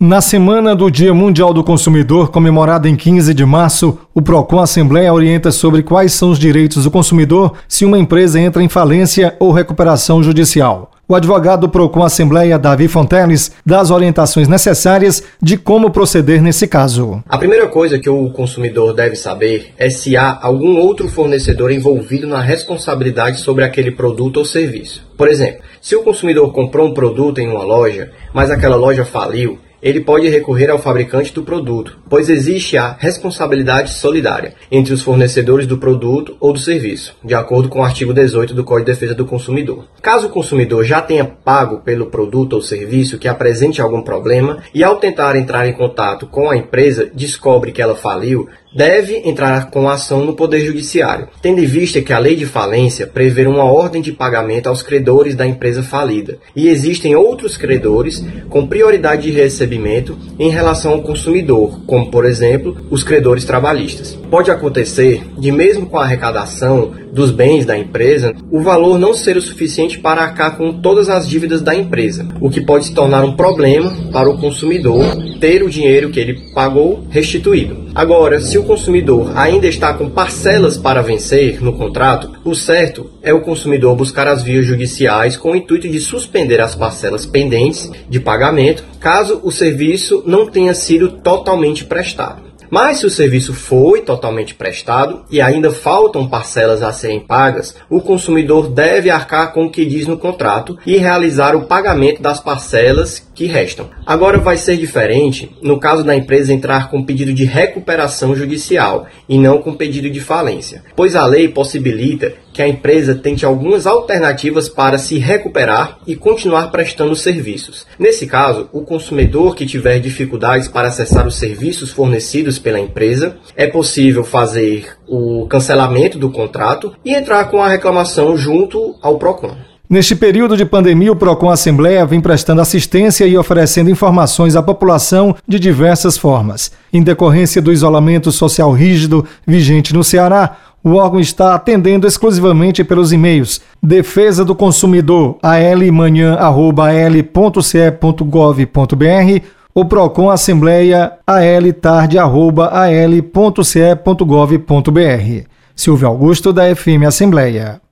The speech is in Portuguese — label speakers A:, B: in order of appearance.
A: Na semana do Dia Mundial do Consumidor, comemorada em 15 de março, o Procon Assembleia orienta sobre quais são os direitos do consumidor se uma empresa entra em falência ou recuperação judicial. O advogado do Procon Assembleia, Davi Fonteles, dá as orientações necessárias de como proceder nesse caso.
B: A primeira coisa que o consumidor deve saber é se há algum outro fornecedor envolvido na responsabilidade sobre aquele produto ou serviço. Por exemplo, se o consumidor comprou um produto em uma loja, mas aquela loja faliu, ele pode recorrer ao fabricante do produto, pois existe a responsabilidade solidária entre os fornecedores do produto ou do serviço, de acordo com o artigo 18 do Código de Defesa do Consumidor. Caso o consumidor já tenha pago pelo produto ou serviço que apresente algum problema e ao tentar entrar em contato com a empresa descobre que ela faliu, deve entrar com ação no Poder Judiciário, tendo em vista que a lei de falência prevê uma ordem de pagamento aos credores da empresa falida, e existem outros credores com prioridade de recebimento em relação ao consumidor, como, por exemplo, os credores trabalhistas. Pode acontecer de, mesmo com a arrecadação dos bens da empresa, o valor não ser o suficiente para arcar com todas as dívidas da empresa, o que pode se tornar um problema para o consumidor ter o dinheiro que ele pagou restituído. Agora, se o consumidor ainda está com parcelas para vencer no contrato, o certo é o consumidor buscar as vias judiciais com o intuito de suspender as parcelas pendentes de pagamento, caso o serviço não tenha sido totalmente prestado. Mas se o serviço foi totalmente prestado e ainda faltam parcelas a serem pagas, o consumidor deve arcar com o que diz no contrato e realizar o pagamento das parcelas que restam. Agora vai ser diferente no caso da empresa entrar com pedido de recuperação judicial e não com pedido de falência, pois a lei possibilita que a empresa tente algumas alternativas para se recuperar e continuar prestando serviços. Nesse caso, o consumidor que tiver dificuldades para acessar os serviços fornecidos pela empresa, é possível fazer o cancelamento do contrato e entrar com a reclamação junto ao Procon.
A: Neste período de pandemia, o Procon Assembleia vem prestando assistência e oferecendo informações à população de diversas formas. Em decorrência do isolamento social rígido vigente no Ceará, o órgão está atendendo exclusivamente pelos e-mails defesa do consumidor almanha@al.ce.gov.br ou Procon Assembleia altarde@al.ce.gov.br. Silvio Augusto, da FM Assembleia.